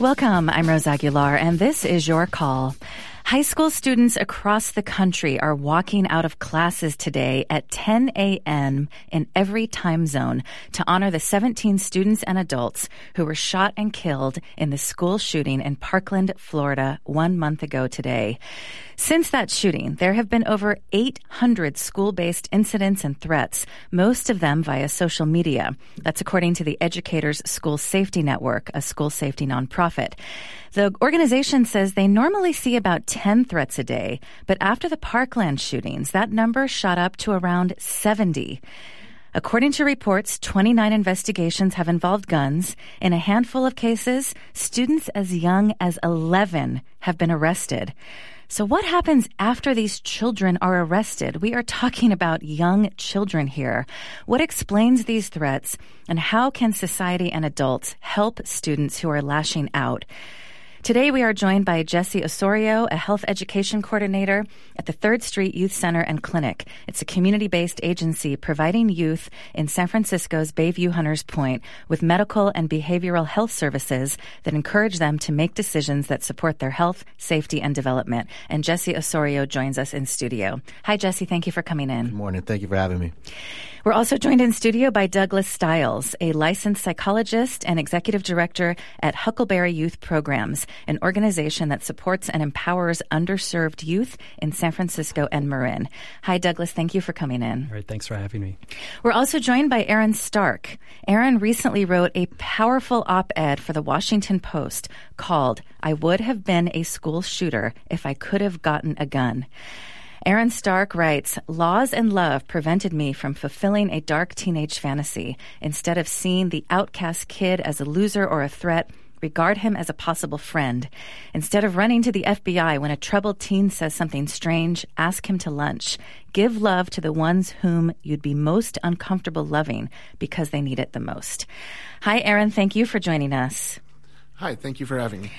Welcome. I'm Rose Aguilar, and this is Your Call. High school students across the country are walking out of classes today at 10 a.m. in every time zone to honor the 17 students and adults who were shot and killed in the school shooting in Parkland, Florida, 1 month ago today. Since that shooting, there have been over 800 school-based incidents and threats, most of them via social media. That's according to the Educators School Safety Network, a school safety nonprofit. The organization says they normally see about 10 threats a day, but after the Parkland shootings, that number shot up to around 70. According to reports, 29 investigations have involved guns. In a handful of cases, students as young as 11 have been arrested. So what happens after these children are arrested? We are talking about young children here. What explains these threats, and how can society and adults help students who are lashing out? Today, we are joined by Jesse Osorio, a health education coordinator at the 3rd Street Youth Center and Clinic. It's a community-based agency providing youth in San Francisco's Bayview Hunters Point with medical and behavioral health services that encourage them to make decisions that support their health, safety, and development. And Jesse Osorio joins us in studio. Hi, Jesse. Thank you for coming in. Good morning. Thank you for having me. We're also joined in studio by Douglas Stiles, a licensed psychologist and executive director at Huckleberry Youth Programs, an organization that supports and empowers underserved youth in San Francisco and Marin. Hi, Douglas. Thank you for coming in. All right. Thanks for having me. We're also joined by Aaron Stark. Aaron recently wrote a powerful op-ed for the Washington Post called "I Would Have Been a School Shooter If I Could Have Gotten a Gun." Aaron Stark writes, "Laws and love prevented me from fulfilling a dark teenage fantasy. Instead of seeing the outcast kid as a loser or a threat, regard him as a possible friend. Instead of running to the FBI when a troubled teen says something strange, ask him to lunch. Give love to the ones whom you'd be most uncomfortable loving because they need it the most." Hi, Aaron. Thank you for joining us. Hi. Thank you for having me.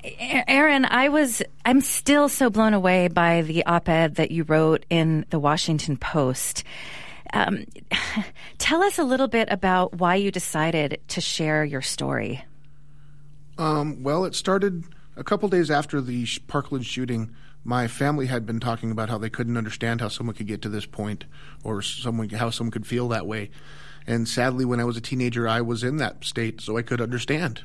Aaron, I'm still so blown away by the op-ed that you wrote in the Washington Post. Tell us a little bit about why you decided to share your story. Well, it started a couple days after the Parkland shooting. My family had been talking about how they couldn't understand how someone could get to this point, or how someone could feel that way. And sadly, when I was a teenager, I was in that state, so I could understand.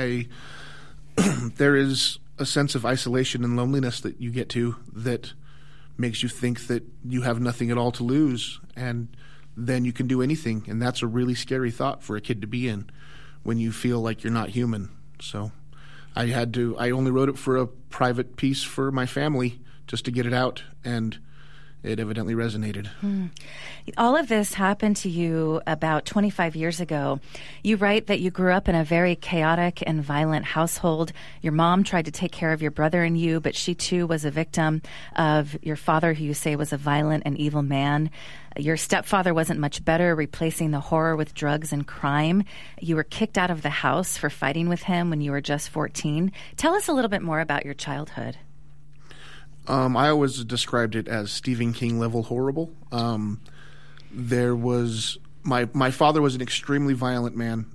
There is a sense of isolation and loneliness that you get to that makes you think that you have nothing at all to lose, and then you can do anything. And that's a really scary thought for a kid to be in when you feel like you're not human. So I only wrote it for a private piece for my family just to get it out, and it evidently resonated. All of this happened to you about 25 years ago. You write that you grew up in a very chaotic and violent household. Your mom tried to take care of your brother and you, but she too was a victim of your father, who you say was a violent and evil man. Your stepfather wasn't much better, replacing the horror with drugs and crime. You were kicked out of the house for fighting with him when you were just 14. Tell us a little bit more about your childhood. I always described it as Stephen King level horrible. There was my father was an extremely violent man.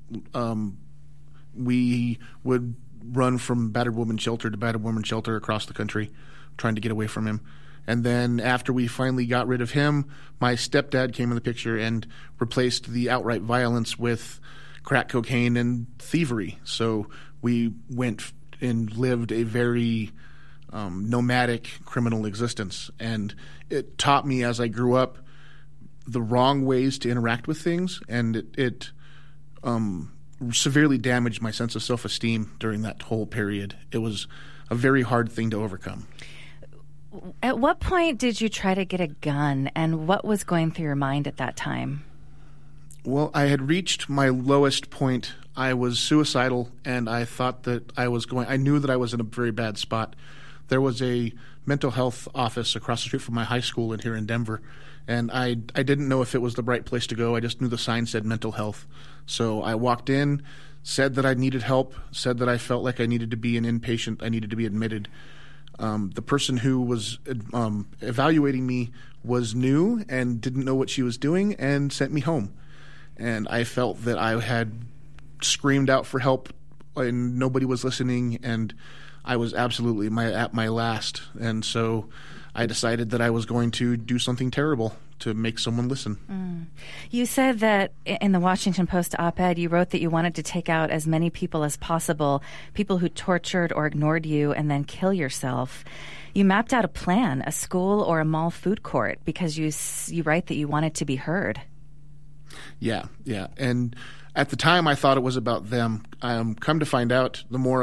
We would run from battered woman shelter to battered woman shelter across the country, trying to get away from him. And then after we finally got rid of him, my stepdad came in the picture and replaced the outright violence with crack cocaine and thievery. So we went and lived a very nomadic criminal existence. And it taught me as I grew up the wrong ways to interact with things, and it severely damaged my sense of self-esteem during that whole period. It was a very hard thing to overcome. At what point did you try to get a gun, and what was going through your mind at that time? Well, I had reached my lowest point. I was suicidal, and I thought that I knew that I was in a very bad spot. There was a mental health office across the street from my high school here in Denver, and I didn't know if it was the right place to go. I just knew the sign said mental health. So I walked in, said that I needed help, said that I felt like I needed to be an inpatient, I needed to be admitted. The person who was evaluating me was new and didn't know what she was doing and sent me home. And I felt that I had screamed out for help and nobody was listening, and I was absolutely at my last. And so I decided that I was going to do something terrible to make someone listen. You said that in the Washington Post op-ed, you wrote that you wanted to take out as many people as possible, people who tortured or ignored you, and then kill yourself. You mapped out a plan, a school or a mall food court, because you write that you wanted to be heard. Yeah. And at the time, I thought it was about them. Come to find out, the more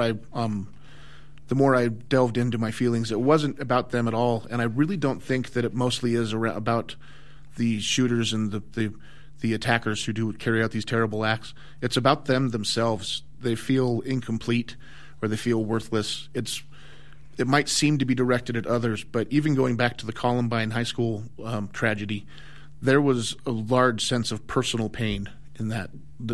I delved into my feelings, it wasn't about them at all. And I really don't think that it mostly is about the shooters and the attackers who do carry out these terrible acts. It's about them themselves. They feel incomplete or they feel worthless. It might seem to be directed at others, but even going back to the Columbine High School tragedy, there was a large sense of personal pain in that,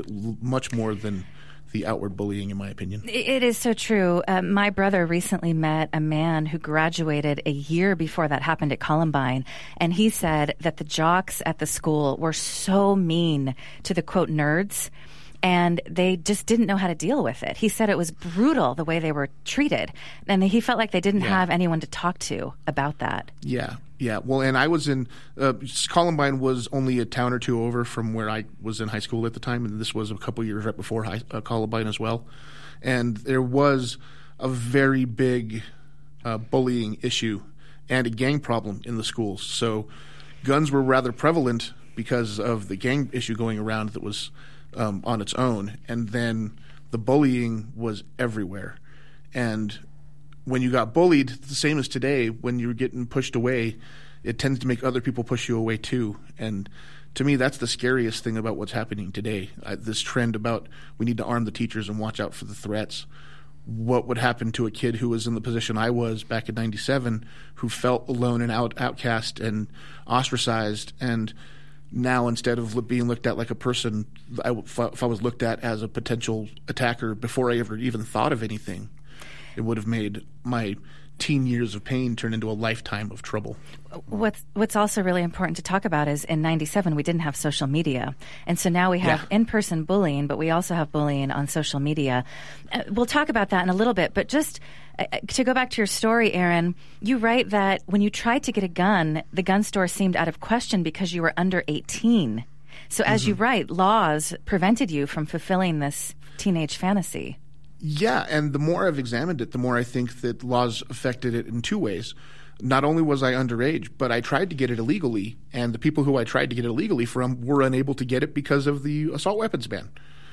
much more than the outward bullying, in my opinion. It is so true. My brother recently met a man who graduated a year before that happened at Columbine, and he said that the jocks at the school were so mean to the, quote, nerds, and they just didn't know how to deal with it. He said it was brutal the way they were treated, and he felt like they didn't have anyone to talk to about that. Yeah. Well, and I was in Columbine was only a town or two over from where I was in high school at the time, and this was a couple years right before Columbine as well. And there was a very big bullying issue and a gang problem in the schools. So guns were rather prevalent because of the gang issue going around that was on its own, and then the bullying was everywhere. And when you got bullied, the same as today, when you're getting pushed away, it tends to make other people push you away too. And to me, that's the scariest thing about what's happening today. This trend about we need to arm the teachers and watch out for the threats. What would happen to a kid who was in the position I was back in '97, who felt alone and outcast and ostracized, and now instead of being looked at like a person, if I was looked at as a potential attacker before I ever even thought of anything, it would have made my teen years of pain turn into a lifetime of trouble. What's also really important to talk about is in '97 we didn't have social media, and so now we have in-person bullying, but we also have bullying on social media. We'll talk about that in a little bit, but just to go back to your story, Aaron, you write that when you tried to get a gun, the gun store seemed out of question because you were under 18. So as you write, laws prevented you from fulfilling this teenage fantasy. Yeah, and the more I've examined it, the more I think that laws affected it in two ways. Not only was I underage, but I tried to get it illegally, and the people who I tried to get it illegally from were unable to get it because of the assault weapons ban.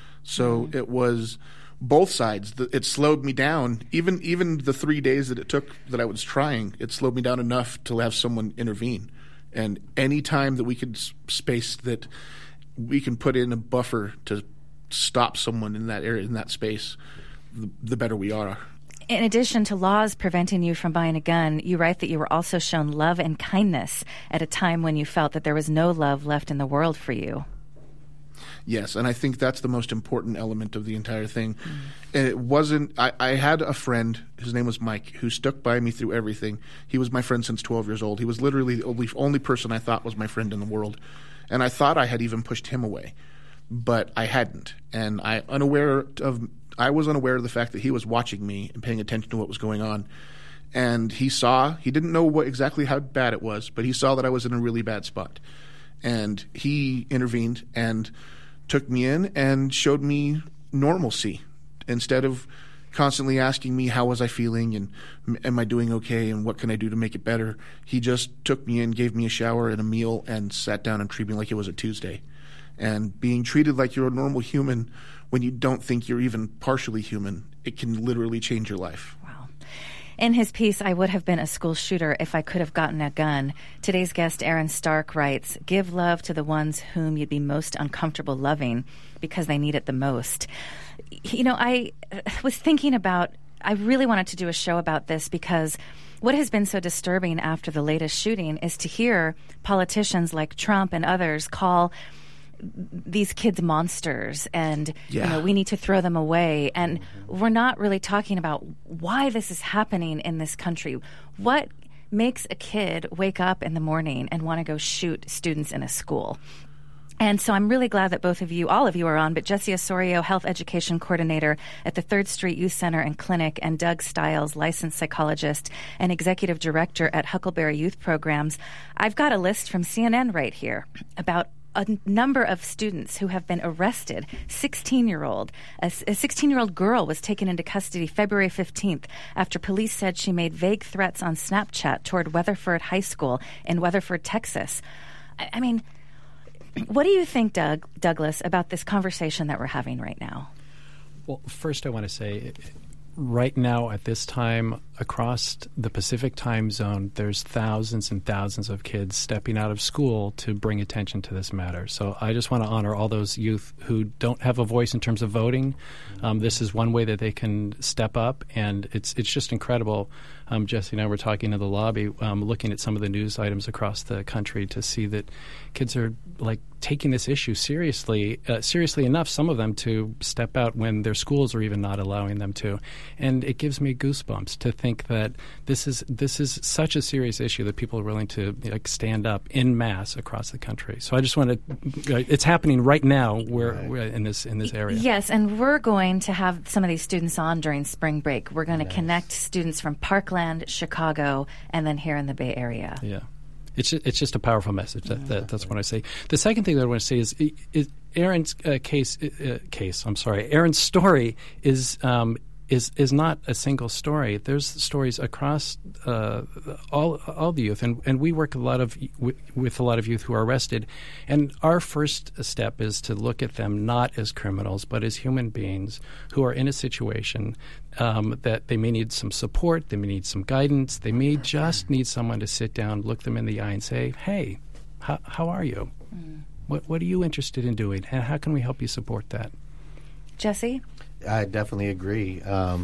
So it was both sides. It slowed me down. Even the 3 days that it took that I was trying, it slowed me down enough to have someone intervene. And any time that we could space that we can put in a buffer to stop someone in that area, in that space, the better we are. In addition to laws preventing you from buying a gun, you write that you were also shown love and kindness at a time when you felt that there was no love left in the world for you. Yes, and I think that's the most important element of the entire thing. And it wasn't – I had a friend, his name was Mike, who stuck by me through everything. He was my friend since 12 years old. He was literally the only person I thought was my friend in the world. And I thought I had even pushed him away, but I hadn't. And I was unaware of the fact that he was watching me and paying attention to what was going on. And he didn't know exactly how bad it was, but he saw that I was in a really bad spot. And he intervened and took me in and showed me normalcy instead of constantly asking me how was I feeling and am I doing okay and what can I do to make it better. He just took me in, gave me a shower and a meal, and sat down and treated me like it was a Tuesday. And being treated like you're a normal human when you don't think you're even partially human, it can literally change your life. Wow. In his piece, I Would Have Been a School Shooter If I Could Have Gotten a Gun, today's guest, Aaron Stark, writes, "Give love to the ones whom you'd be most uncomfortable loving because they need it the most." You know, I was thinking about, I really wanted to do a show about this because what has been so disturbing after the latest shooting is to hear politicians like Trump and others call these kids monsters and you know, we need to throw them away, and we're not really talking about why this is happening in this country. What makes a kid wake up in the morning and want to go shoot students in a school? And so I'm really glad that both of you, all of you are on, but Jesse Osorio, Health Education Coordinator at the 3rd Street Youth Center and Clinic, and Doug Stiles, Licensed Psychologist and Executive Director at Huckleberry Youth Programs. I've got a list from CNN right here about a number of students who have been arrested. A 16-year-old girl was taken into custody February 15th after police said she made vague threats on Snapchat toward Weatherford High School in Weatherford, Texas. I mean, what do you think, Douglas, about this conversation that we're having right now? Well, first I want to say, right now at this time, across the Pacific time zone, there's thousands and thousands of kids stepping out of school to bring attention to this matter. So I just want to honor all those youth who don't have a voice in terms of voting. This is one way that they can step up, and it's just incredible. Jesse and I were talking in the lobby, looking at some of the news items across the country to see that kids are taking this issue seriously enough, some of them, to step out when their schools are even not allowing them to. And it gives me goosebumps to think that this is such a serious issue that people are willing to stand up en masse across the country. So I just want to it's happening right now we're in this area. Yes, and we're going to have some of these students on during spring break. We're going to connect students from Parkland, Chicago, and then here in the Bay Area. Yeah. It's just a powerful message. That's what I say. The second thing that I want to say is Aaron's Aaron's story is not a single story. There's stories across all the youth, and we work with a lot of youth who are arrested. And our first step is to look at them not as criminals, but as human beings who are in a situation that they may need some support, they may need some guidance, they may just need someone to sit down, look them in the eye, and say, "Hey, how are you? What are you interested in doing, and how can we help you support that?" Jesse? I definitely agree.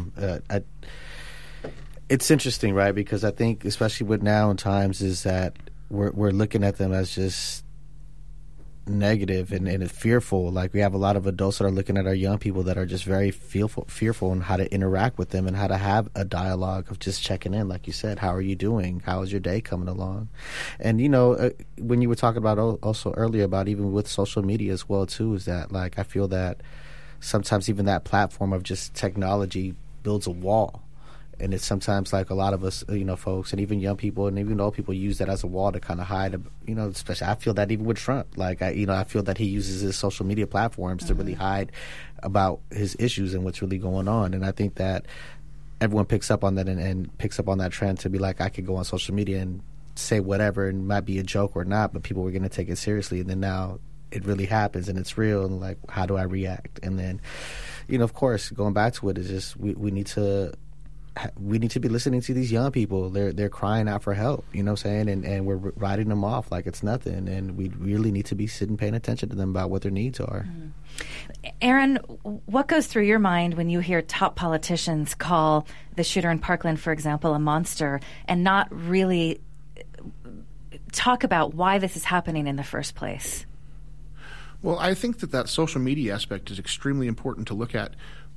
It's interesting, right? Because I think, especially with now in times, is that we're looking at them as just negative and fearful. Like, we have a lot of adults that are looking at our young people that are just very fearful in how to interact with them and how to have a dialogue of just checking in. Like you said, how are you doing? How is your day coming along? And, when you were talking about also earlier about even with social media as well, too, is that, I feel that sometimes even that platform of just technology builds a wall. And it's sometimes a lot of us, folks, and even young people and even old people use that as a wall to kind of hide, especially I feel that even with Trump. I feel that he uses his social media platforms to really hide about his issues and what's really going on. And I think that everyone picks up on that and picks up on that trend to be like, I could go on social media and say whatever and it might be a joke or not, but people were going to take it seriously. And then now it really happens and it's real, and how do I react? And then, of course, going back to it is just we need to be listening to these young people. They're crying out for help, what I'm saying? And we're writing them off like it's nothing. And we really need to be sitting paying attention to them about what their needs are. Aaron, what goes through your mind when you hear top politicians call the shooter in Parkland, for example, a monster, and not really talk about why this is happening in the first place? Well, I think that social media aspect is extremely important to look at.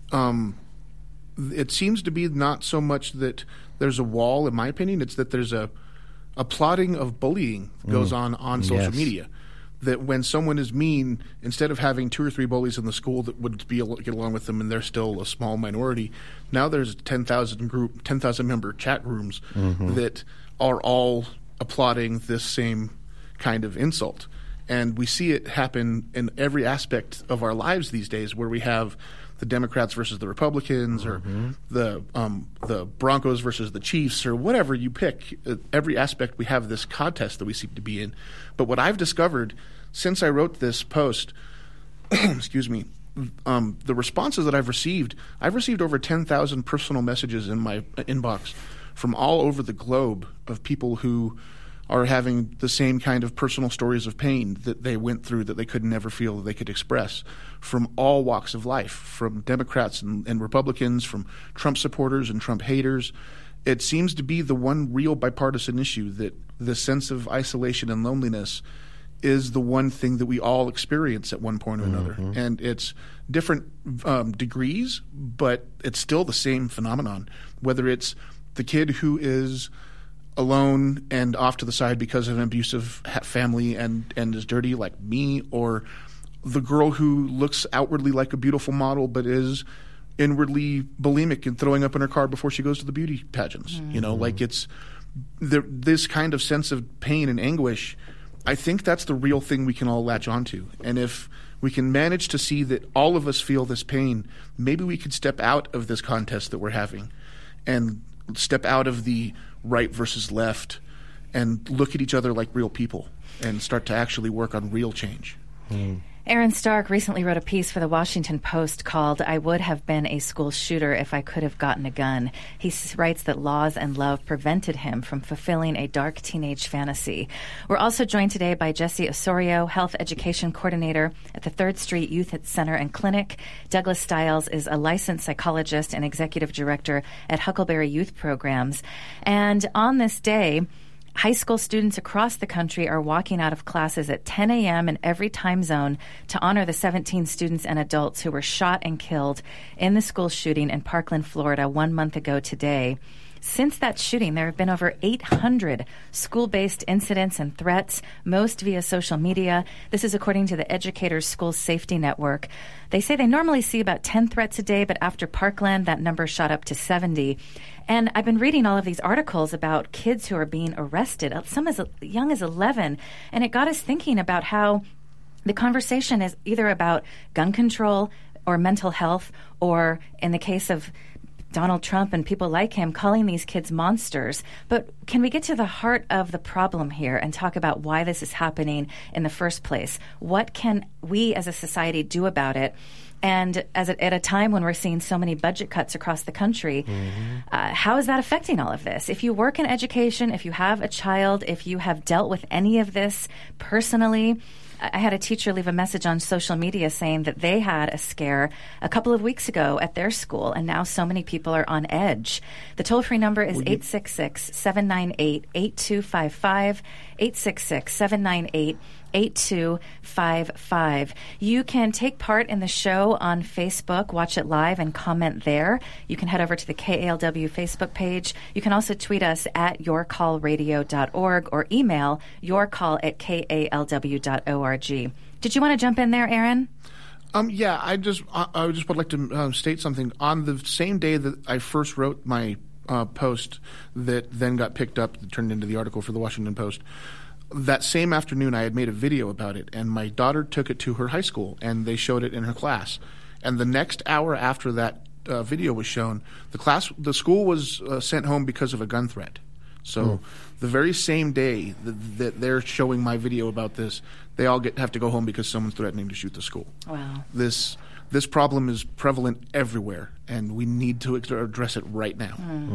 It seems to be not so much that there's a wall, in my opinion, it's that there's a plotting of bullying goes on social media. That when someone is mean, instead of having 2 or 3 bullies in the school that would get along with them and they're still a small minority, now there's 10,000 member chat rooms that are all applauding this same kind of insult. And we see it happen in every aspect of our lives these days, where we have the Democrats versus the Republicans, or the Broncos versus the Chiefs, or whatever you pick. Every aspect we have this contest that we seem to be in. But what I've discovered since I wrote this post, excuse me, the responses that I've received over 10,000 personal messages in my inbox from all over the globe of people who are having the same kind of personal stories of pain that they went through that they could never feel that they could express, from all walks of life, from Democrats and Republicans, from Trump supporters and Trump haters. It seems to be the one real bipartisan issue, that the sense of isolation and loneliness is the one thing that we all experience at one point or another. And it's different degrees, but it's still the same phenomenon, whether it's the kid who is alone and off to the side because of an abusive family and is dirty like me, or the girl who looks outwardly like a beautiful model but is inwardly bulimic and throwing up in her car before she goes to the beauty pageants. You know, like it's this kind of sense of pain and anguish. I think that's the real thing we can all latch onto. And if we can manage to see that all of us feel this pain, maybe we could step out of this contest that we're having and step out of the right versus left and look at each other like real people and start to actually work on real change. Aaron Stark recently wrote a piece for the Washington Post called "I Would Have Been a School Shooter If I Could Have Gotten a Gun." He writes that laws and love prevented him from fulfilling a dark teenage fantasy. We're also joined today by Jesse Osorio, Health Education Coordinator at the 3rd Street Youth Center and Clinic. Douglas Stiles is a licensed psychologist and executive director at Huckleberry Youth Programs. And on this day, high school students across the country are walking out of classes at 10 a.m. in every time zone to honor the 17 students and adults who were shot and killed in the school shooting in Parkland, Florida 1 month ago today. Since that shooting, there have been over 800 school-based incidents and threats, most via social media. This is according to the Educators School Safety Network. They say they normally see about 10 threats a day, but after Parkland, that number shot up to 70. And I've been reading all of these articles about kids who are being arrested, some as young as 11, and it got us thinking about how the conversation is either about gun control or mental health, or in the case of Donald Trump and people like him, calling these kids monsters. But can we get to the heart of the problem here and talk about why this is happening in the first place? What can we as a society do about it? And at a time when we're seeing so many budget cuts across the country, how is that affecting all of this? If you work in education, if you have a child, if you have dealt with any of this personally, I had a teacher leave a message on social media saying that they had a scare a couple of weeks ago at their school, and now so many people are on edge. The toll-free number is 866-798-8255, 866-798-8255. You can take part in the show on Facebook, watch it live, and comment there. You can head over to the KALW Facebook page. You can also tweet us at yourcallradio.org or email yourcall@kalw.org. Did you want to jump in there, Aaron? Yeah, I just would like to state something. On the same day that I first wrote my post that then got picked up, that turned into the article for the Washington Post, that same afternoon I had made a video about it, and my daughter took it to her high school, and they showed it in her class. And the next hour after that video was shown, the school was sent home because of a gun threat. So the very same day that they're showing my video about this, they all have to go home because someone's threatening to shoot the school. Wow. This problem is prevalent everywhere, and we need to address it right now.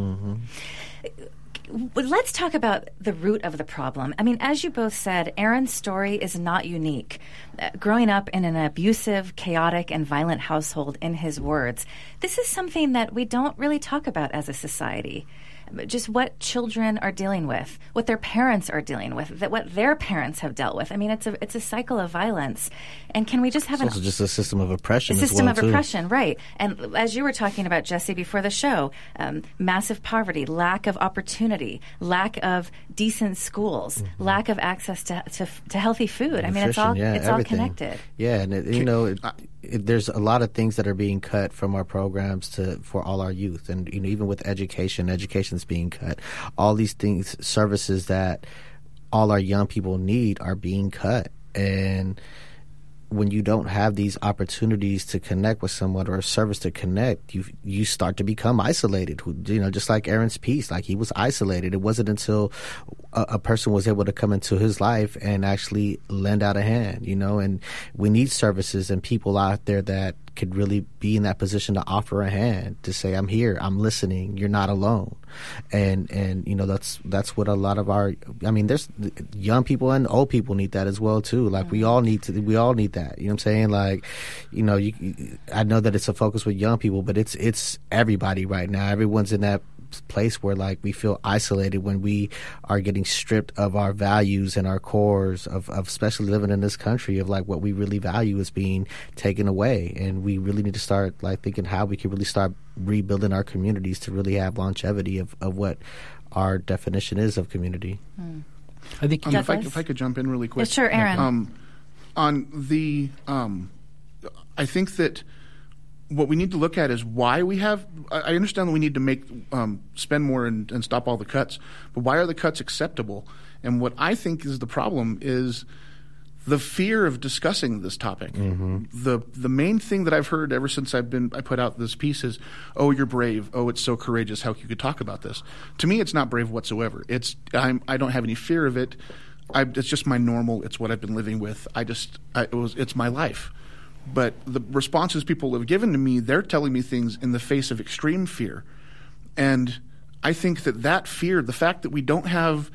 Let's talk about the root of the problem. I mean, as you both said, Aaron's story is not unique. Growing up in an abusive, chaotic, and violent household, in his words, this is something that we don't really talk about as a society. Just what children are dealing with, what their parents are dealing with, what their parents have dealt with. I mean, it's a cycle of violence. And can we just have it's also just a system of oppression? Oppression, right? And as you were talking about, Jesse, before the show, massive poverty, lack of opportunity, lack of decent schools, lack of access to healthy food. I mean, it's all connected. Yeah, and there's a lot of things that are being cut from our programs for all our youth, and even with education's being cut. All these things, services that all our young people need, are being cut. And when you don't have these opportunities to connect with someone or a service to connect, you start to become isolated. Just like Aaron's piece, like he was isolated. It wasn't until a person was able to come into his life and actually lend out a hand, and we need services and people out there that could really be in that position to offer a hand, to say, I'm here, I'm listening, you're not alone. And that's what a lot of there's young people and old people need that as well too. Like we all need that. You know what I'm saying? Like, I know that it's a focus with young people, but it's everybody right now. Everyone's in that place where like we feel isolated when we are getting stripped of our values and our cores of especially living in this country, of like what we really value is being taken away. And we really need to start like thinking how we can really start rebuilding our communities to really have longevity of what our definition is of community. I think if I could jump in really quick. Yeah, sure, Aaron. I think that what we need to look at is why we have. I understand that we need to spend more and stop all the cuts, but why are the cuts acceptable? And what I think is the problem is the fear of discussing this topic. The main thing that I've heard ever since I put out this piece is, "Oh, you're brave. Oh, it's so courageous how you could talk about this." To me, it's not brave whatsoever. I don't have any fear of it. It's just my normal. It's what I've been living with. It's my life. But the responses people have given to me, they're telling me things in the face of extreme fear, and I think that fear, the fact that we don't have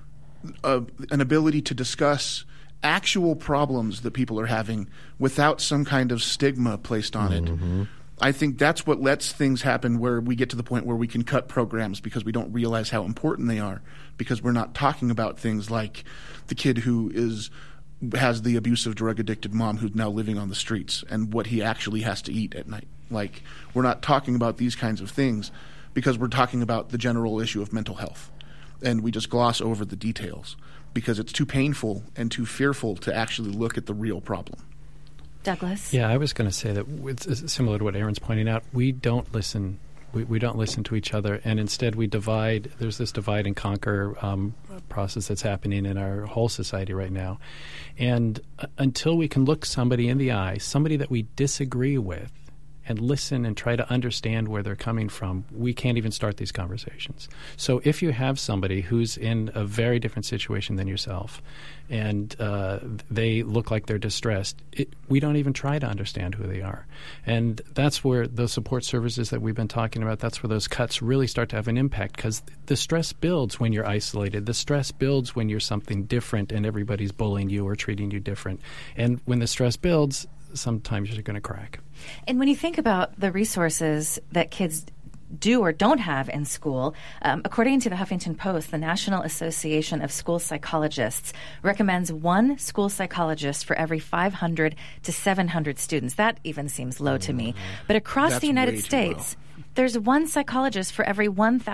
an ability to discuss actual problems that people are having without some kind of stigma placed on it. I think that's what lets things happen where we get to the point where we can cut programs because we don't realize how important they are, because we're not talking about things like the kid who has the abusive drug-addicted mom who's now living on the streets and what he actually has to eat at night. Like, we're not talking about these kinds of things because we're talking about the general issue of mental health. And we just gloss over the details because it's too painful and too fearful to actually look at the real problem. Douglas? Yeah, I was going to say that it's similar to what Aaron's pointing out. We don't listen. We don't listen to each other, and instead we divide. There's this divide and conquer process that's happening in our whole society right now. And until we can look somebody in the eye, somebody that we disagree with, and listen and try to understand where they're coming from, we can't even start these conversations. So if you have somebody who's in a very different situation than yourself and they look like they're distressed, we don't even try to understand who they are. And that's where those support services that we've been talking about, that's where those cuts really start to have an impact, because the stress builds when you're isolated. The stress builds when you're something different and everybody's bullying you or treating you different. And when the stress builds, sometimes you're going to crack. And when you think about the resources that kids do or don't have in school, according to the Huffington Post, the National Association of School Psychologists recommends one school psychologist for every 500 to 700 students. That even seems low to me. But across the United States, there's one psychologist for every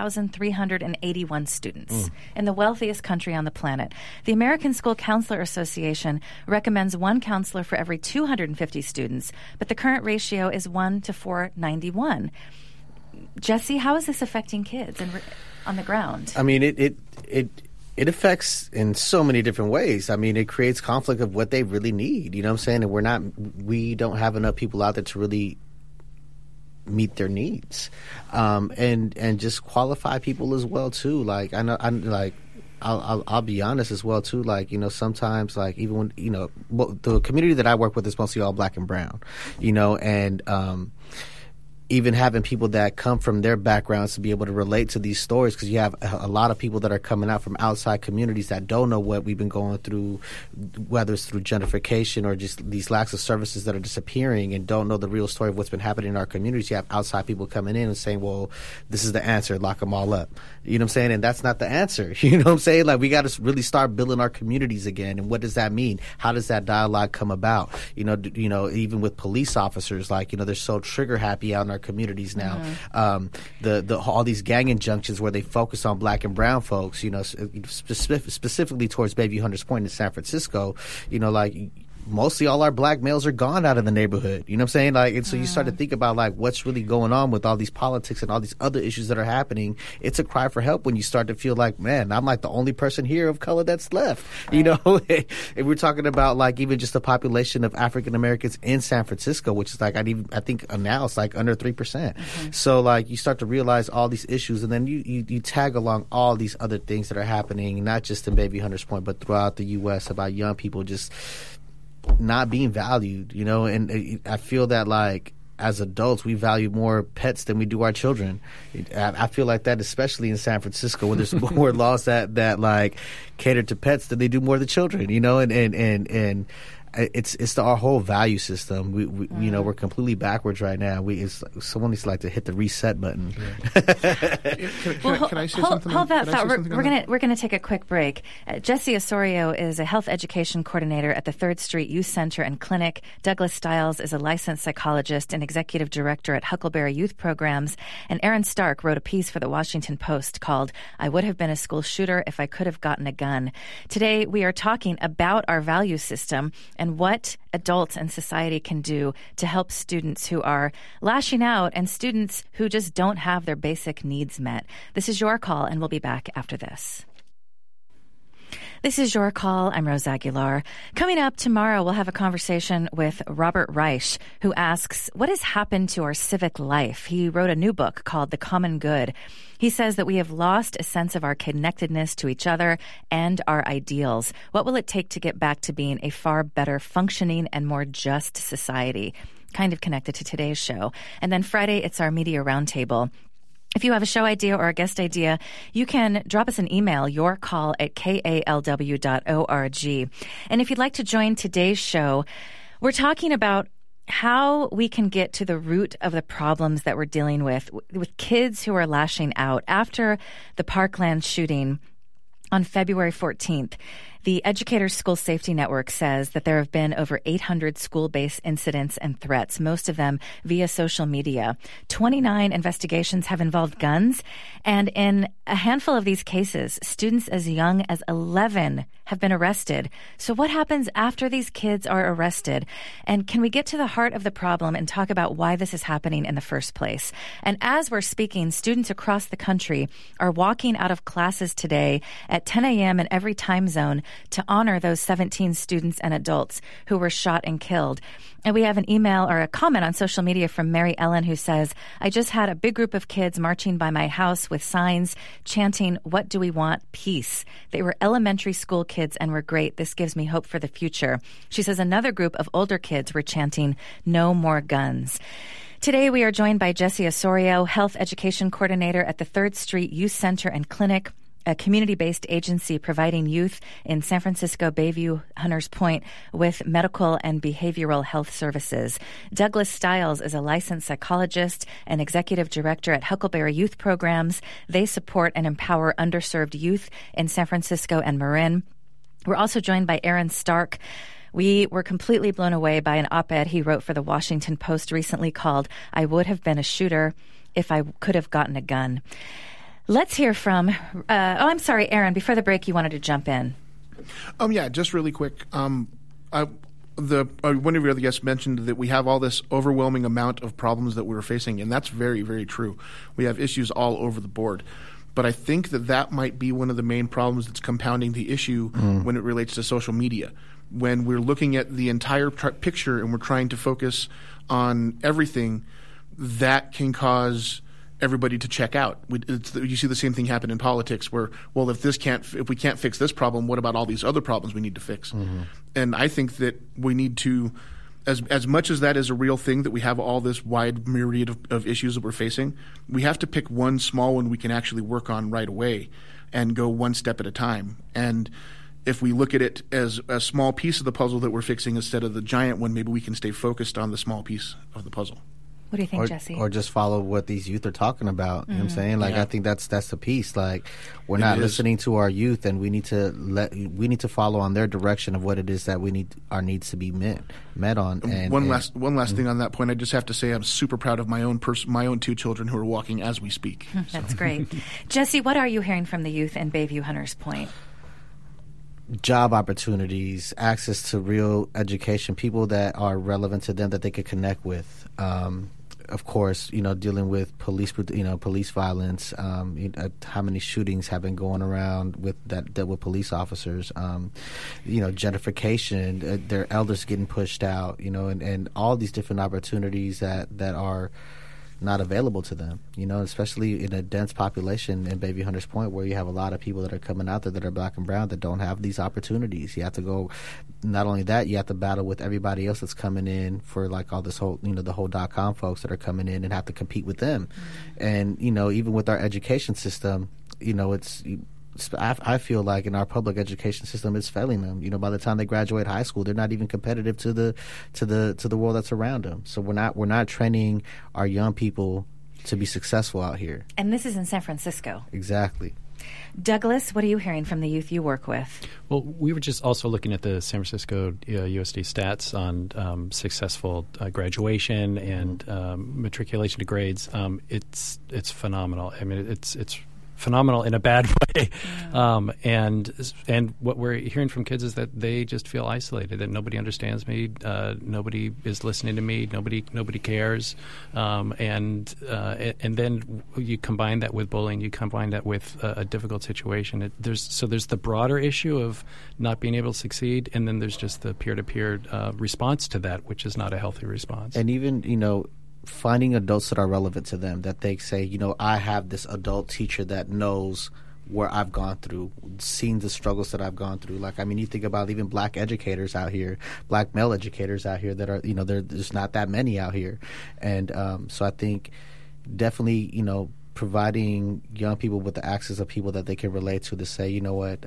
1,381 students in the wealthiest country on the planet. The American School Counselor Association recommends one counselor for every 250 students, but the current ratio is 1 to 491. Jesse, how is this affecting kids on the ground? I mean, it affects in so many different ways. I mean, it creates conflict of what they really need. You know what I'm saying? And we don't have enough people out there to really meet their needs, and just qualify people as well too. Like I'll be honest as well too. Like, you know, sometimes like even when, you know, the community that I work with is mostly all black and brown, you know, and even having people that come from their backgrounds to be able to relate to these stories, because you have a lot of people that are coming out from outside communities that don't know what we've been going through, whether it's through gentrification or just these lacks of services that are disappearing, and don't know the real story of what's been happening in our communities. You have outside people coming in and saying, well, this is the answer, lock them all up. You know what I'm saying? And that's not the answer. You know what I'm saying? Like, we got to really start building our communities again. And what does that mean? How does that dialogue come about? You know, even with police officers, like, you know, they're so trigger happy out in our communities now. All these gang injunctions where they focus on black and brown folks, you know, specifically towards Bayview Hunters Point in San Francisco, you know, like, mostly all our black males are gone out of the neighborhood. You know what I'm saying? Like, and so you start to think about like what's really going on with all these politics and all these other issues that are happening. It's a cry for help when you start to feel like, man, I'm like the only person here of color that's left. Right. You know, and we're talking about like even just the population of African Americans in San Francisco, which is like I think now it's like under 3%. So like you start to realize all these issues, and then you tag along all these other things that are happening, not just in Bayview Hunters Point, but throughout the U.S. about young people just not being valued, you know. And I feel that like as adults we value more pets than we do our children. I feel like that especially in San Francisco, where there's more laws that like cater to pets than they do more to children, you know. And our whole value system. We you know, we're completely backwards right now. Someone needs to like to hit the reset button. Can I say something? Hold that thought. We're gonna take a quick break. Jesse Osorio is a health education coordinator at the 3rd Street Youth Center and Clinic. Douglas Stiles is a licensed psychologist and executive director at Huckleberry Youth Programs. And Aaron Stark wrote a piece for the Washington Post called "I Would Have Been a School Shooter If I Could Have Gotten a Gun." Today we are talking about our value system and what adults and society can do to help students who are lashing out and students who just don't have their basic needs met. This is Your Call, and we'll be back after this. This is Your Call. I'm Rose Aguilar. Coming up tomorrow, we'll have a conversation with Robert Reich, who asks, what has happened to our civic life? He wrote a new book called The Common Good. He says that we have lost a sense of our connectedness to each other and our ideals. What will it take to get back to being a far better functioning and more just society? Kind of connected to today's show. And then Friday, it's our Media Roundtable. If you have a show idea or a guest idea, you can drop us an email, yourcall@kalw.org. And if you'd like to join today's show, we're talking about how we can get to the root of the problems that we're dealing with kids who are lashing out. After the Parkland shooting on February 14th, the Educators School Safety Network says that there have been over 800 school-based incidents and threats, most of them via social media. 29 investigations have involved guns, and in a handful of these cases, students as young as 11 have been arrested. So what happens after these kids are arrested? And can we get to the heart of the problem and talk about why this is happening in the first place? And as we're speaking, students across the country are walking out of classes today at 10 a.m. in every time zone to honor those 17 students and adults who were shot and killed. And we have an email or a comment on social media from Mary Ellen who says, I just had a big group of kids marching by my house with signs chanting, "What do we want? Peace." They were elementary school kids and were great. This gives me hope for the future. She says another group of older kids were chanting, "No more guns." Today, we are joined by Jesse Osorio, health education coordinator at the 3rd Street Youth Center and Clinic, a community-based agency providing youth in San Francisco Bayview, Hunters Point with medical and behavioral health services. Douglas Stiles is a licensed psychologist and executive director at Huckleberry Youth Programs. They support and empower underserved youth in San Francisco and Marin. We're also joined by Aaron Stark. We were completely blown away by an op-ed he wrote for the Washington Post recently called, "I Would Have Been a Shooter If I Could Have Gotten a Gun." Let's hear from, I'm sorry, Aaron, before the break, you wanted to jump in. Yeah, just really quick. One of your other guests mentioned that we have all this overwhelming amount of problems that we're facing, and that's very, very true. We have issues all over the board. But I think that might be one of the main problems that's compounding the issue when it relates to social media. When we're looking at the entire picture and we're trying to focus on everything, that can cause everybody to check out. You see the same thing happen in politics where, well, if we can't fix this problem, what about all these other problems we need to fix? Mm-hmm. And I think that we need to, as much as that is a real thing, that we have all this wide myriad of issues that we're facing, we have to pick one small one we can actually work on right away and go one step at a time. And if we look at it as a small piece of the puzzle that we're fixing instead of the giant one, maybe we can stay focused on the small piece of the puzzle. What do you think, Jesse? Or just follow what these youth are talking about. You know what I'm saying? Like, I think that's the piece. Like, we're not listening to our youth, and we need to follow on their direction of what it is that our needs to be met on. And one last thing on that point, I just have to say I'm super proud of my own two children who are walking as we speak. That's great. Jesse, what are you hearing from the youth in Bayview Hunters Point? Job opportunities, access to real education, people that are relevant to them that they could connect with. Of course, dealing with police violence. How many shootings have been going around with police officers? Gentrification, their elders getting pushed out. And all these different opportunities that are not available to them, especially in a dense population in Bayview Hunters Point where you have a lot of people that are coming out there that are black and brown that don't have these opportunities. You have to go, not only that, you have to battle with everybody else that's coming in for like all this whole, the whole .com folks that are coming in and have to compete with them. Mm-hmm. And, even with our education system, it's I feel like in our public education system, it's failing them. By the time they graduate high school, they're not even competitive to the world that's around them. So we're not training our young people to be successful out here. And this is in San Francisco. Exactly. Douglas, what are you hearing from the youth you work with? Well, we were just also looking at the San Francisco USD stats on successful graduation and matriculation to grades. It's phenomenal. I mean, it's phenomenal in a bad way. Yeah. And what we're hearing from kids is that they just feel isolated, that nobody understands me, nobody is listening to me, nobody cares. And then you combine that with bullying, you combine that with a difficult situation. There's the broader issue of not being able to succeed, and then there's just the peer-to-peer response to that, which is not a healthy response. And even, finding adults that are relevant to them, that they say, I have this adult teacher that knows where I've gone through, seen the struggles that I've gone through. You think about even black educators out here, black male educators out here that are, there's not that many out here. And so I think definitely, providing young people with the access of people that they can relate to say, you know what,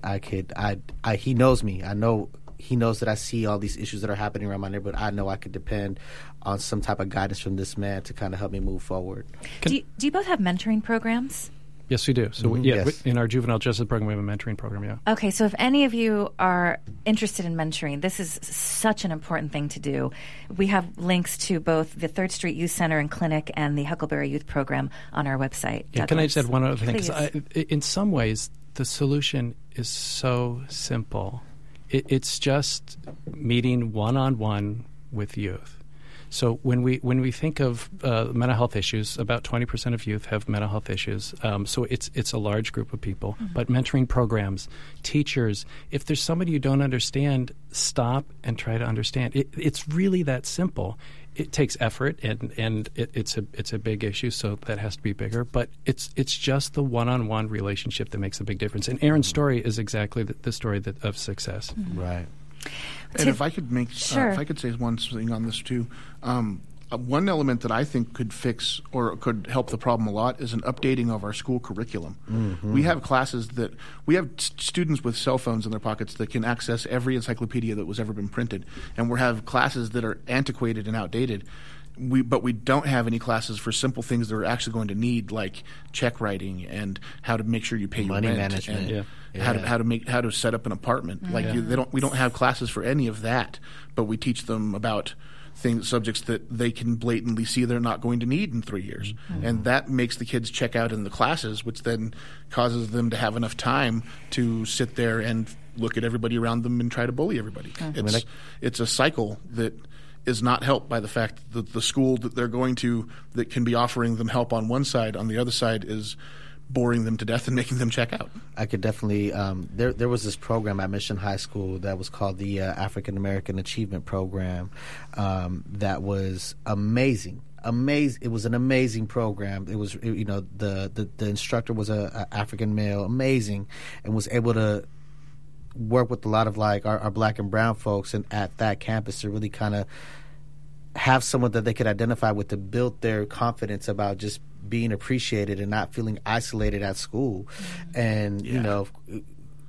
he knows me. I know he knows that I see all these issues that are happening around my neighborhood. I know I could depend on some type of guidance from this man to kind of help me move forward. Do you both have mentoring programs? Yes, we do. So, yes. In our juvenile justice program, we have a mentoring program, yeah. Okay, so if any of you are interested in mentoring, this is such an important thing to do. We have links to both the 3rd Street Youth Center and Clinic and the Huckleberry Youth Program on our website. Yeah, can I just add one other thing? Please. In some ways, the solution is so simple. It's just meeting one-on-one with youth. So when we think of mental health issues, about 20% of youth have mental health issues. So it's a large group of people. Mm-hmm. But mentoring programs, teachers, if there's somebody you don't understand, stop and try to understand. It's really that simple. It takes effort, and it's a big issue, so that has to be bigger. But it's just the one-on-one relationship that makes a big difference. And Aaron's story is exactly the story of success. Mm-hmm. Right. And if I could if I could say one thing on this too, one element that I think could fix or could help the problem a lot is an updating of our school curriculum. Mm-hmm. We have classes we have students with cell phones in their pockets that can access every encyclopedia that was ever been printed, and we have classes that are antiquated and outdated. But we don't have any classes for simple things that we're actually going to need, like check writing and how to make sure you pay your money rent management, and how to set up an apartment. We don't have classes for any of that, but we teach them about subjects that they can blatantly see they're not going to need in 3 years. Mm-hmm. And that makes the kids check out in the classes, which then causes them to have enough time to sit there and look at everybody around them and try to bully everybody. Mm-hmm. It's a cycle that is not helped by the fact that the school that they're going to that can be offering them help on one side, on the other side is boring them to death and making them check out. I could definitely there was this program at Mission High School that was called the African American Achievement Program that was amazing. It was an amazing program. It was the instructor was a African male, amazing, and was able to work with a lot of our black and brown folks and at that campus to really kind of have someone that they could identify with to build their confidence about just being appreciated and not feeling isolated at school. Mm-hmm. And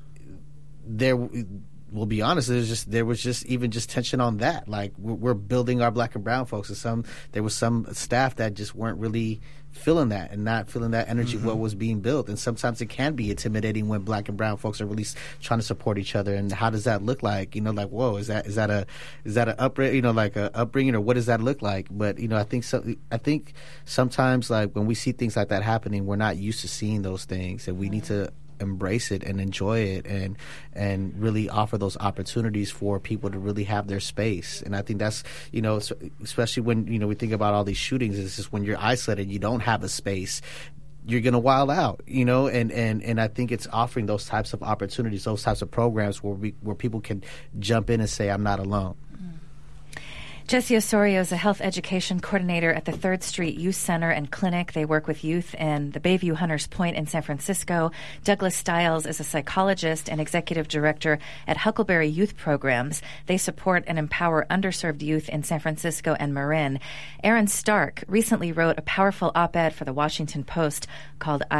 we'll be honest, there was just tension on that. Like we're building our black and brown folks, and there was some staff that just weren't really feeling that and not feeling that energy. Mm-hmm. What was being built, and sometimes it can be intimidating when black and brown folks are really trying to support each other. And how does that look like? Whoa, is that a upbringing, or what does that look like? But I think sometimes when we see things like that happening, we're not used to seeing those things, and we need to embrace it and enjoy it and really offer those opportunities for people to really have their space. And I think that's, especially when, we think about all these shootings, it's just when you're isolated, you don't have a space, you're going to wild out, and I think it's offering those types of opportunities, those types of programs where people can jump in and say, I'm not alone. Jesse Osorio is a health education coordinator at the 3rd Street Youth Center and Clinic. They work with youth in the Bayview Hunters Point in San Francisco. Douglas Stiles is a psychologist and executive director at Huckleberry Youth Programs. They support and empower underserved youth in San Francisco and Marin. Aaron Stark recently wrote a powerful op-ed for the Washington Post called I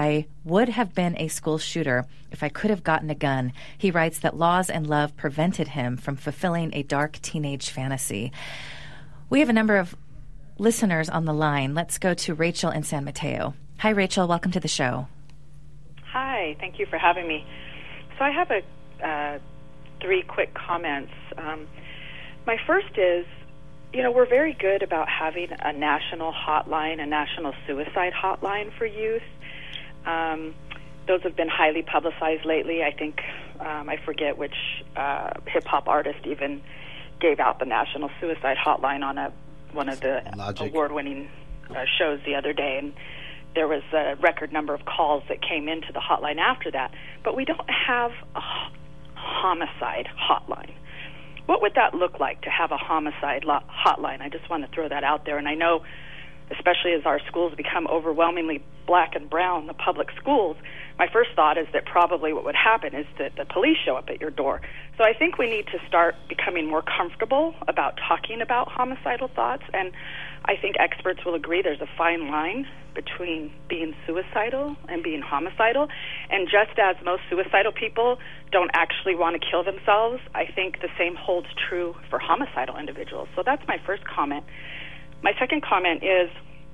would have been a school shooter if I could have gotten a gun. He writes that laws and love prevented him from fulfilling a dark teenage fantasy. We have a number of listeners on the line. Let's go to Rachel in San Mateo. Hi, Rachel. Welcome to the show. Hi. Thank you for having me. So I have 3 quick comments. My first is, we're very good about having a national hotline, a national suicide hotline for youth. Those have been highly publicized lately. I think, I forget which hip-hop artist even gave out the national suicide hotline on one of the Logic. award-winning shows the other day, and there was a record number of calls that came into the hotline after that. But we don't have a homicide hotline. What would that look like to have a homicide hotline? I just want to throw that out there. And I know, especially as our schools become overwhelmingly black and brown, the public schools, my first thought is that probably what would happen is that the police show up at your door. So I think we need to start becoming more comfortable about talking about homicidal thoughts. And I think experts will agree there's a fine line between being suicidal and being homicidal. And just as most suicidal people don't actually want to kill themselves, I think the same holds true for homicidal individuals. So that's my first comment. My second comment is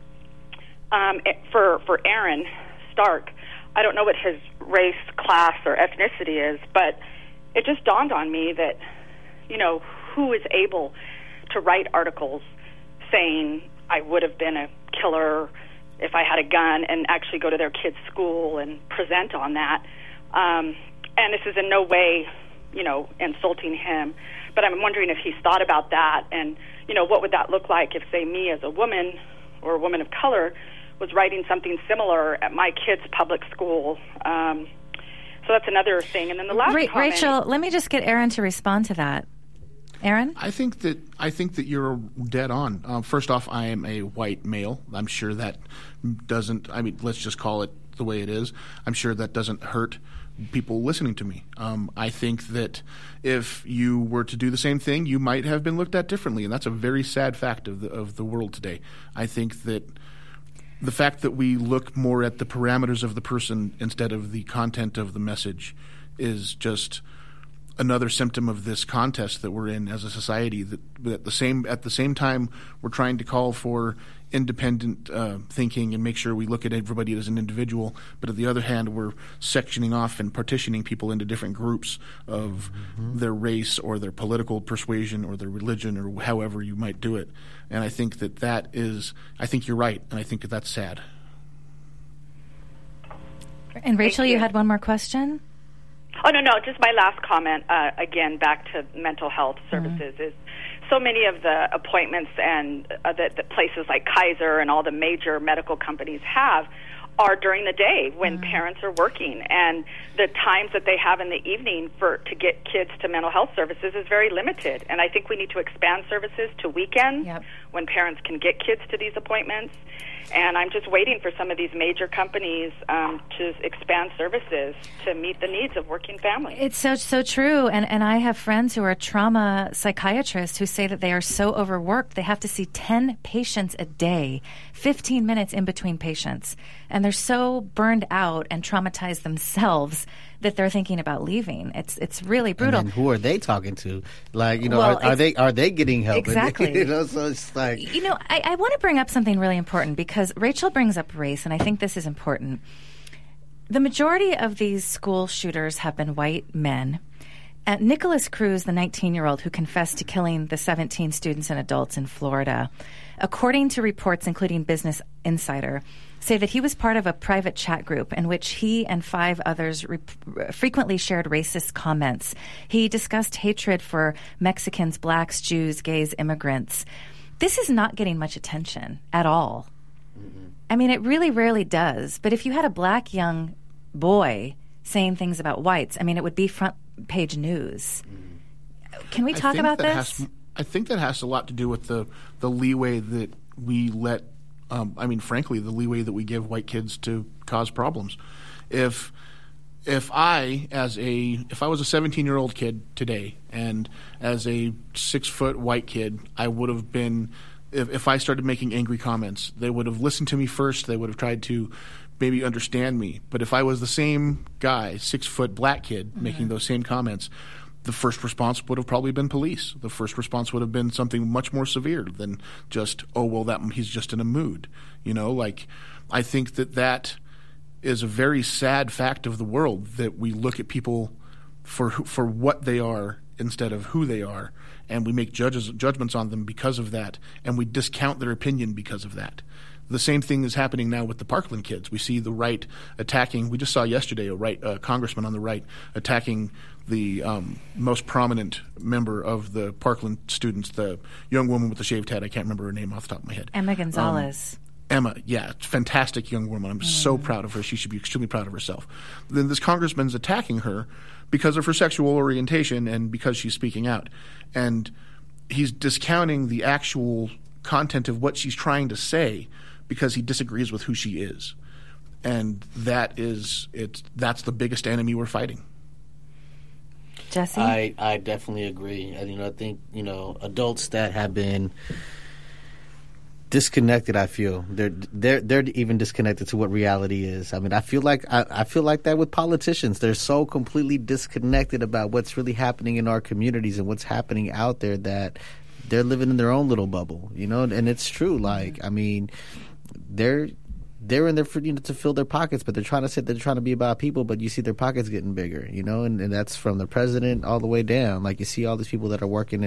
for Aaron Stark. I don't know what his race, class, or ethnicity is, but it just dawned on me that, who is able to write articles saying I would have been a killer if I had a gun and actually go to their kid's school and present on that. And this is in no way, insulting him, but I'm wondering if he's thought about that and, what would that look like if, say, me as a woman or a woman of color was writing something similar at my kid's public school. So that's another thing. And then the last comment... Rachel, let me just get Aaron to respond to that. Aaron? I think that you're dead on. First off, I am a white male. I'm sure that doesn't, let's just call it the way it is. I'm sure that doesn't hurt people listening to me. I think that if you were to do the same thing, you might have been looked at differently, and that's a very sad fact of the world today. I think that the fact that we look more at the parameters of the person instead of the content of the message is just another symptom of this contest that we're in as a society. That at the same time we're trying to call for independent thinking and make sure we look at everybody as an individual, but on the other hand we're sectioning off and partitioning people into different groups of their race or their political persuasion or their religion or however you might do it. And I think I think you're right, and I think that's sad. And Rachel, you had one more question? Oh, no, just my last comment, again, back to mental health services, is so many of the appointments and that places like Kaiser and all the major medical companies have are during the day when parents are working, and the times that they have in the evening to get kids to mental health services is very limited. And I think we need to expand services to weekends when parents can get kids to these appointments. And I'm just waiting for some of these major companies to expand services to meet the needs of working families. It's so true. And I have friends who are trauma psychiatrists who say that they are so overworked they have to see 10 patients a day, 15 minutes in between patients. And they're so burned out and traumatized themselves that they're thinking about leaving. It's really brutal. And who are they talking to? Are they getting help? Exactly. So it's like... I want to bring up something really important because Rachel brings up race, and I think this is important. The majority of these school shooters have been white men. Nicholas Cruz, the 19-year-old who confessed to killing the 17 students and adults in Florida, according to reports including Business Insider, say that he was part of a private chat group in which he and 5 others frequently shared racist comments. He discussed hatred for Mexicans, blacks, Jews, gays, immigrants. This is not getting much attention at all. Mm-hmm. I mean, it really rarely does. But if you had a black young boy saying things about whites, I mean, it would be front page news. Mm-hmm. Can we talk about this? I think that has a lot to do with the leeway that we let frankly, the leeway that we give white kids to cause problems. If I was a 17-year-old kid today, and as a 6-foot white kid, I would have been, if I started making angry comments, they would have listened to me first. They would have tried to maybe understand me. But if I was the same guy, 6-foot black kid, making those same comments, the first response would have probably been police. The first response would have been something much more severe than just, oh, well, he's just in a mood. I think that is a very sad fact of the world, that we look at people for what they are instead of who they are, and we make judgments on them because of that, and we discount their opinion because of that. The same thing is happening now with the Parkland kids. We see the right attacking. We just saw yesterday a congressman on the right attacking the most prominent member of the Parkland students, the young woman with the shaved head. I can't remember her name off the top of my head. Emma Gonzalez. Emma, yeah, fantastic young woman. I'm so proud of her. She should be extremely proud of herself. Then this congressman's attacking her because of her sexual orientation and because she's speaking out. And he's discounting the actual content of what she's trying to say because he disagrees with who she is. And that's the biggest enemy we're fighting. Jesse? I definitely agree. I think, adults that have been disconnected, I feel they're even disconnected to what reality is. I mean, I feel like that with politicians. They're so completely disconnected about what's really happening in our communities and what's happening out there that they're living in their own little bubble, and it's true. Like, I mean, they're in there for to fill their pockets, but they're trying to say they're trying to be about people, but you see their pockets getting bigger, and that's from the president all the way down. Like, you see all these people that are working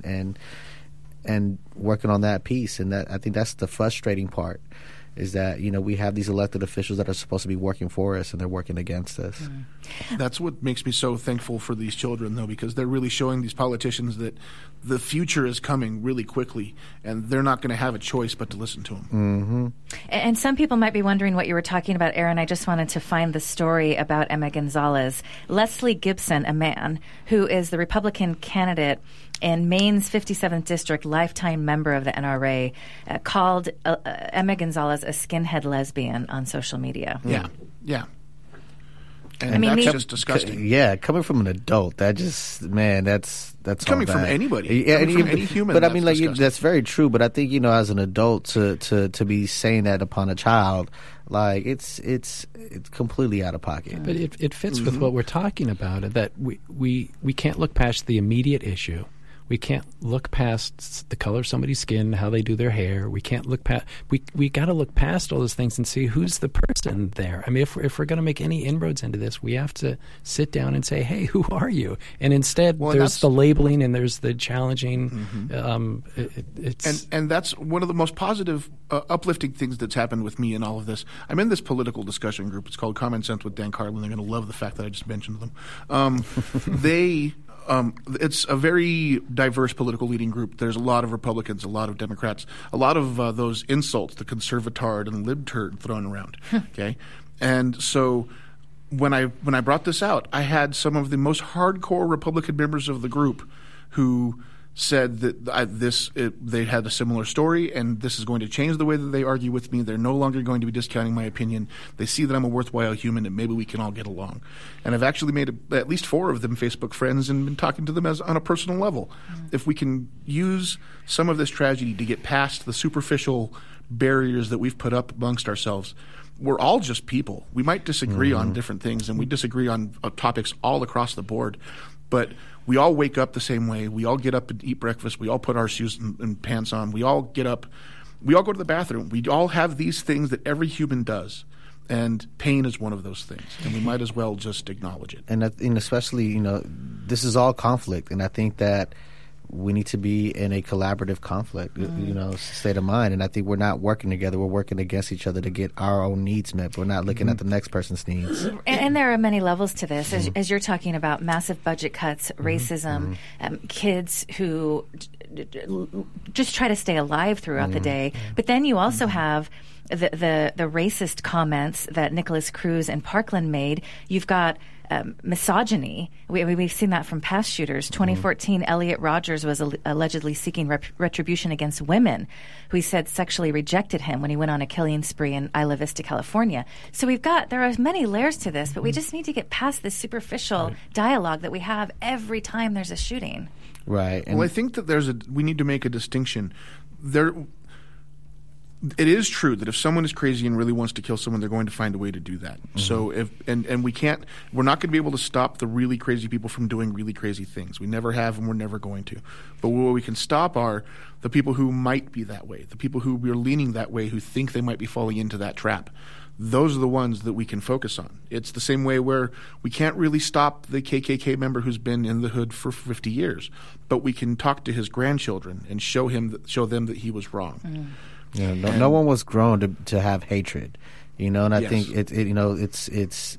and working on that piece, and that I think that's the frustrating part, is that we have these elected officials that are supposed to be working for us and they're working against us. That's what makes me so thankful for these children, though, because they're really showing these politicians that the future is coming really quickly, and they're not going to have a choice but to listen to them. Mm-hmm. And some people might be wondering what you were talking about, Aaron. I just wanted to find the story about Emma Gonzalez. Leslie Gibson, a man who is the Republican candidate in Maine's 57th District, lifetime member of the NRA, called Emma Gonzalez a skinhead lesbian on social media. Yeah. And that's just disgusting. Yeah, coming from an adult, that's coming from anybody. Yeah, coming from any human. But I mean, that's very true. But I think as an adult to be saying that upon a child, like it's completely out of pocket. But it fits with what we're talking about. That we can't look past the immediate issue. We can't look past the color of somebody's skin, how they do their hair. We can't look past. We got to look past all those things and see who's the person there. I mean, if we're going to make any inroads into this, we have to sit down and say, "Hey, who are you?" And instead, there's the labeling and there's the challenging. And that's one of the most positive, uplifting things that's happened with me in all of this. I'm in this political discussion group. It's called Common Sense with Dan Carlin. They're going to love the fact that I just mentioned them. It's a very diverse political leading group. There's a lot of Republicans, a lot of Democrats, a lot of those insults, the conservatard and libturd thrown around. Okay, and so when I brought this out, I had some of the most hardcore Republican members of the group who said that they had a similar story, and this is going to change the way that they argue with me. They're no longer going to be discounting my opinion. They see that I'm a worthwhile human, and maybe we can all get along. And I've actually made at least 4 of them Facebook friends and been talking to them on a personal level. If we can use some of this tragedy to get past the superficial barriers that we've put up amongst ourselves, we're all just people. We might disagree on different things, and we disagree on topics all across the board, but we all wake up the same way. We all get up and eat breakfast. We all put our shoes and pants on. We all get up. We all go to the bathroom. We all have these things that every human does, and pain is one of those things, and we might as well just acknowledge it. And especially, this is all conflict, and I think that we need to be in a collaborative conflict, state of mind. And I think we're not working together. We're working against each other to get our own needs met. We're not looking at the next person's needs. And there are many levels to this. As you're talking about massive budget cuts, racism, kids who just try to stay alive throughout the day. But then you also have the racist comments that Nicholas Cruz and Parkland made. You've got misogyny. We've seen that from past shooters. 2014, Elliot Rogers was allegedly seeking retribution against women who he said sexually rejected him when he went on a killing spree in Isla Vista, California. So there are many layers to this, but we just need to get past this superficial dialogue that we have every time there's a shooting. Right. Well, I think that we need to make a distinction. it is true that if someone is crazy and really wants to kill someone, they're going to find a way to do that. Mm-hmm. So we're not going to be able to stop the really crazy people from doing really crazy things. We never have, and we're never going to. But what we can stop are the people who might be that way, the people who are leaning that way, who think they might be falling into that trap. Those are the ones that we can focus on. It's the same way where we can't really stop the KKK member who's been in the hood for 50 years, but we can talk to his grandchildren and show them that he was wrong. Mm. Yeah, no one was grown to have hatred, and I think it's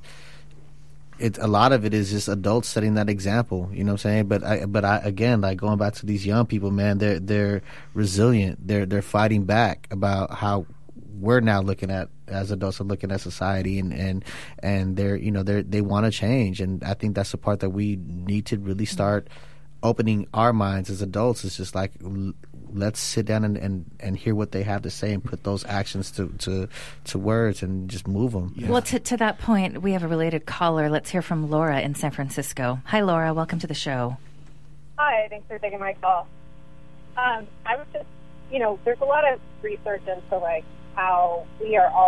a lot of it is just adults setting that example. You know what I'm saying? But I again, like going back to these young people, man, they're resilient. They're fighting back about how we're now looking at as adults are looking at society, and they want to change, and I think that's the part that we need to really start opening our minds as adults. It's just like, let's sit down and hear what they have to say and put those actions to words and just move them. Yeah. Well, to that point, we have a related caller. Let's hear from Laura in San Francisco. Hi, Laura. Welcome to the show. Hi. Thanks for taking my call. I was just, there's a lot of research into like how we are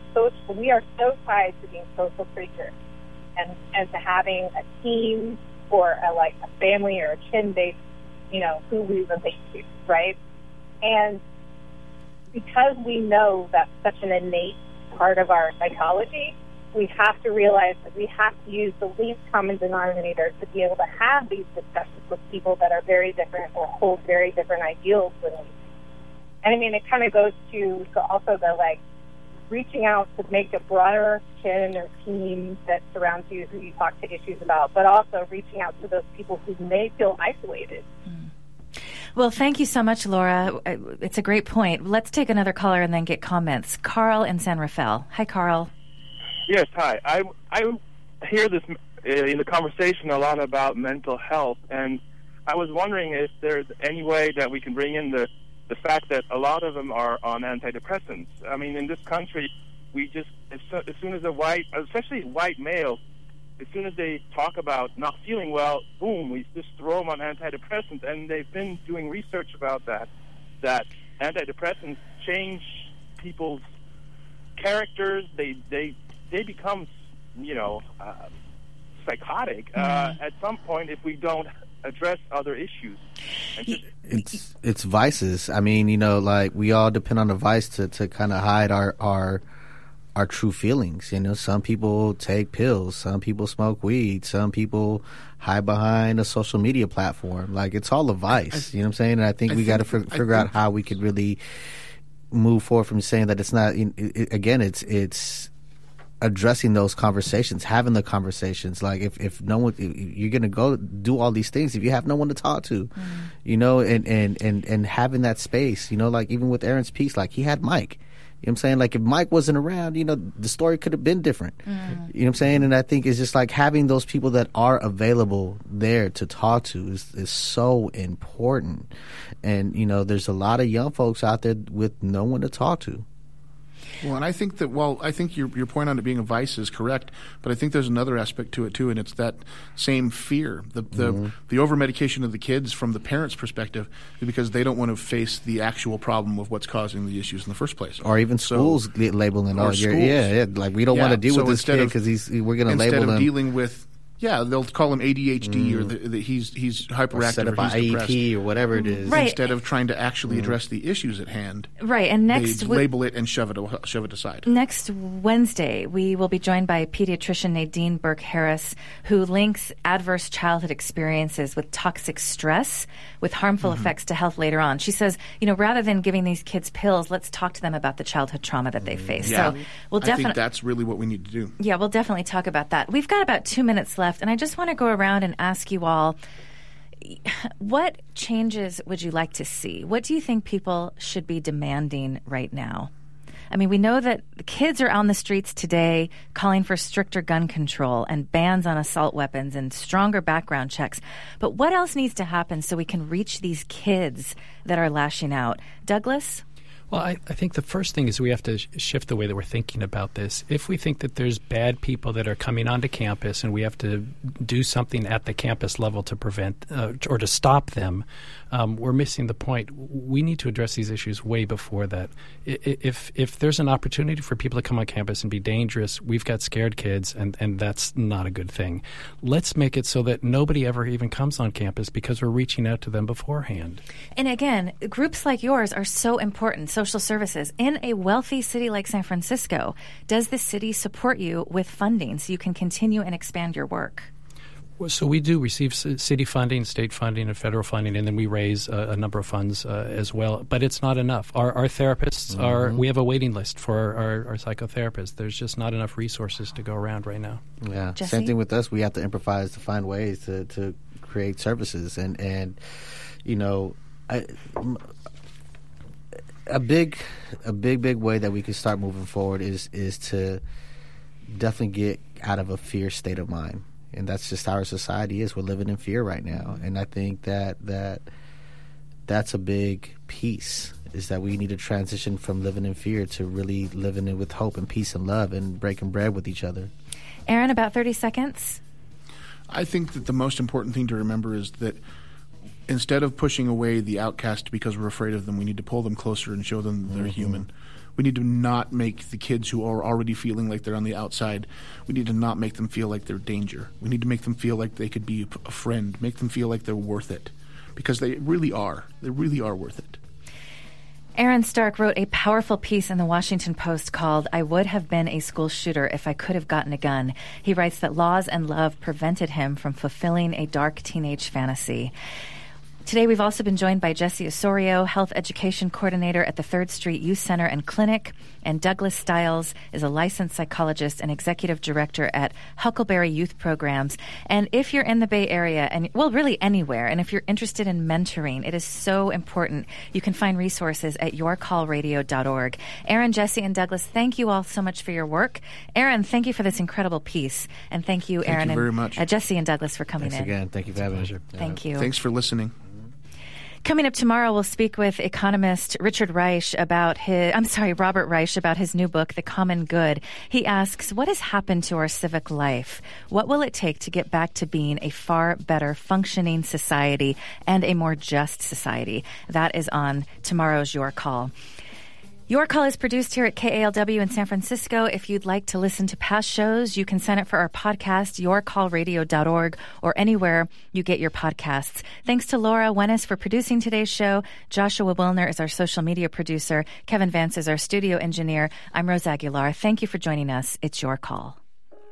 so tied to being social creatures and to having a team or a family or a kin-based, who we relate to, right? And because we know that's such an innate part of our psychology, we have to realize that we have to use the least common denominator to be able to have these discussions with people that are very different or hold very different ideals than we. And I mean, it kind of goes to also the reaching out to make a broader kin or team that surrounds you, who you talk to issues about, but also reaching out to those people who may feel isolated. Well, thank you so much, Laura. It's a great point. Let's take another caller and then get comments. Carl in San Rafael. Hi, Carl. Yes, hi. I hear this in the conversation a lot about mental health, and I was wondering if there's any way that we can bring in the fact that a lot of them are on antidepressants. I mean, in this country, we just, as soon as especially white male, as soon as they talk about not feeling well, boom, we just throw them on antidepressants. And they've been doing research about that antidepressants change people's characters. They become, psychotic at some point if we don't address other issues. It's vices. I mean, we all depend on the vice to kind of hide our true feelings. Some people take pills, some people smoke weed, some people hide behind a social media platform. It's all a vice. You know what I'm saying? And I think we got to figure out how we could really move forward from saying that it's not. Again, it's addressing those conversations, having the conversations. If no one, you're going to go do all these things if you have no one to talk to, and having that space, even with Aaron's piece, he had Mike. You know what I'm saying? If Mike wasn't around, the story could have been different. You know what I'm saying? And I think it's just having those people that are available there to talk to is so important. And, there's a lot of young folks out there with no one to talk to. Well, and I think that I think your point on it being a vice is correct, but I think there's another aspect to it too, and it's that same fear, the over medication of the kids from the parents' perspective, because they don't want to face the actual problem of what's causing the issues in the first place. Or even schools labeling, we don't want to deal with this kid because we're going to label him. Instead of dealing with. Yeah, they'll call him ADHD or that he's hyperactive set up by IEP or whatever it is. Right. Instead of trying to actually address the issues at hand. Right, and they label it and shove it aside. Next Wednesday, we will be joined by pediatrician Nadine Burke-Harris, who links adverse childhood experiences with toxic stress with harmful effects to health later on. She says, rather than giving these kids pills, let's talk to them about the childhood trauma that they face. Yeah. So I think that's really what we need to do. Yeah, we'll definitely talk about that. We've got about 2 minutes left. And I just want to go around and ask you all, what changes would you like to see? What do you think people should be demanding right now? I mean, we know that the kids are on the streets today calling for stricter gun control and bans on assault weapons and stronger background checks. But what else needs to happen so we can reach these kids that are lashing out? Douglas? Well, I think the first thing is we have to shift the way that we're thinking about this. If we think that there's bad people that are coming onto campus and we have to do something at the campus level to prevent or to stop them, we're missing the point. We need to address these issues way before that. If there's an opportunity for people to come on campus and be dangerous, we've got scared kids, and that's not a good thing. Let's make it so that nobody ever even comes on campus because we're reaching out to them beforehand. And again, groups like yours are so important. Social services. In a wealthy city like San Francisco, does the city support you with funding so you can continue and expand your work? Well, so we do receive city funding, state funding, and federal funding, and then we raise a number of funds as well. But it's not enough. Our therapists we have a waiting list for our psychotherapists. There's just not enough resources to go around right now. Yeah, Jesse? Same thing with us. We have to improvise to find ways to create services, and you know, a big way that we can start moving forward is to definitely get out of a fear state of mind. And that's just how our society is. We're living in fear right now. And I think that's a big piece, is that we need to transition from living in fear to really living it with hope and peace and love and breaking bread with each other. Aaron, about 30 seconds. I think that the most important thing to remember is that instead of pushing away the outcast because we're afraid of them, we need to pull them closer and show them they're human. We need to not make the kids who are already feeling like they're on the outside, we need to not make them feel like they're danger. We need to make them feel like they could be a friend, make them feel like they're worth it, because they really are. They really are worth it. Aaron Stark wrote a powerful piece in the Washington Post called "I Would Have Been a School Shooter If I Could Have Gotten a Gun." He writes that laws and love prevented him from fulfilling a dark teenage fantasy. Today, we've also been joined by Jesse Osorio, Health Education Coordinator at the 3rd Street Youth Center and Clinic, and Douglas Stiles is a licensed psychologist and executive director at Huckleberry Youth Programs. And if you're in the Bay Area, and well, really anywhere, and if you're interested in mentoring, it is so important. You can find resources at yourcallradio.org. Aaron, Jesse, and Douglas, thank you all so much for your work. Aaron, thank you for this incredible piece. And thank you, Aaron, thank you very much. Jesse and Douglas, for coming Thanks in. again. Thank you for having me. Thank you. Thanks for listening. Coming up tomorrow, we'll speak with economist Robert Reich about his new book, The Common Good. He asks, what has happened to our civic life? What will it take to get back to being a far better functioning society and a more just society? That is on tomorrow's Your Call. Your Call is produced here at KALW in San Francisco. If you'd like to listen to past shows, you can sign up for our podcast, yourcallradio.org, or anywhere you get your podcasts. Thanks to Laura Wennis for producing today's show. Joshua Wilner is our social media producer. Kevin Vance is our studio engineer. I'm Rose Aguilar. Thank you for joining us. It's Your Call.